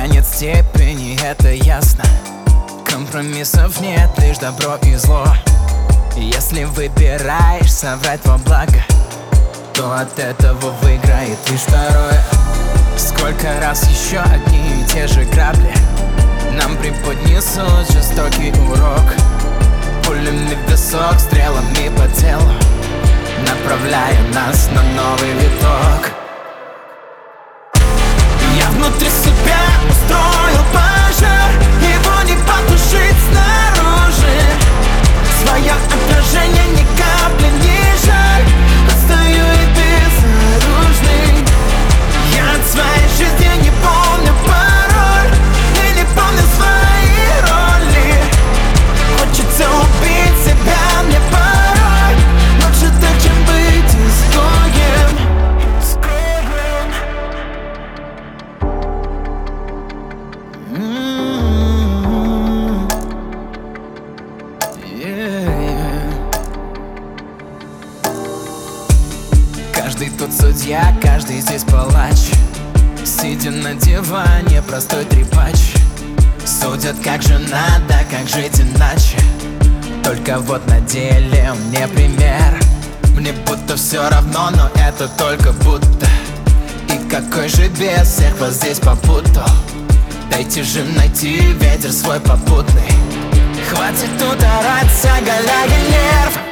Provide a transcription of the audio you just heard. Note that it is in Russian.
тебя нет степени, это ясно. Компромиссов нет, лишь добро и зло. Если выбираешь соврать во благо, то от этого выиграет лишь второе. Сколько раз еще одни и те же грабли нам преподнесут жестокий урок. Пулями в висок, стрелами по телу, направляя нас на новый виток. Я внутри себя устроил пожар, его не потушить снаружи. Свое отражение ни капли не жаль, отстаю и безоружный. Я от своей жизни не помню пароль и не помню свои роли. Хочется убить себя мне порой, лучше так, чем быть изгоем. Каждый тут судья, каждый здесь палач. Сидя на диване, простой трепач. Судят, как же надо, как жить иначе. Только вот на деле мне пример. Мне будто все равно, но это только будто. И какой же бес всех вас здесь попутал. Дайте же найти ветер свой попутный. Хватит тут орать, оголяя нерв.